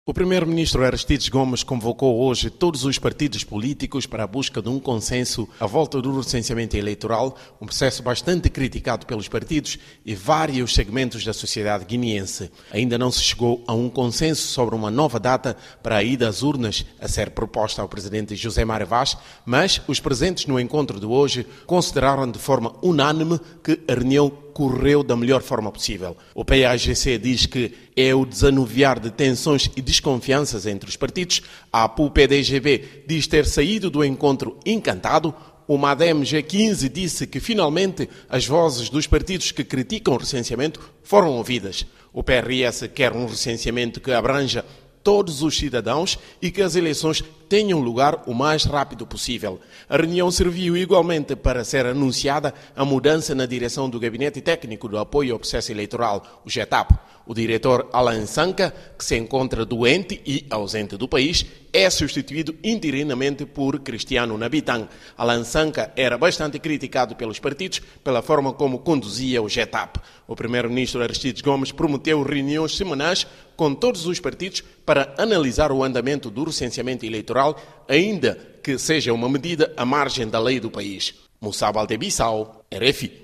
O primeiro-ministro Aristides Gomes convocou hoje todos os partidos políticos para a busca de um consenso à volta do recenseamento eleitoral, um processo bastante criticado pelos partidos e vários segmentos da sociedade guineense. Ainda não se chegou a um consenso sobre uma nova data para a ida às urnas a ser proposta ao presidente José Mário Vaz, mas os presentes no encontro de hoje consideraram de forma unânime que a reunião correu da melhor forma possível. O PAGC diz que é o desanuviar de tensões e desconfianças entre os partidos. A APU-PDGB diz ter saído do encontro encantado. O MADEM G15 disse que finalmente as vozes dos partidos que criticam o recenseamento foram ouvidas. O PRS quer um recenseamento que abranja todos os cidadãos e que as eleições tenham lugar o mais rápido possível. A reunião serviu igualmente para ser anunciada a mudança na direção do Gabinete Técnico do Apoio ao Processo Eleitoral, o GETAP. O diretor Alan Sanca, que se encontra doente e ausente do país, é substituído interinamente por Cristiano Nabitan. Alan Sanca era bastante criticado pelos partidos pela forma como conduzia o GETAP. O primeiro-ministro Aristides Gomes prometeu reuniões semanais com todos os partidos para analisar o andamento do recenseamento eleitoral, ainda que seja uma medida à margem da lei do país. Moussa Baldebissau, RFI.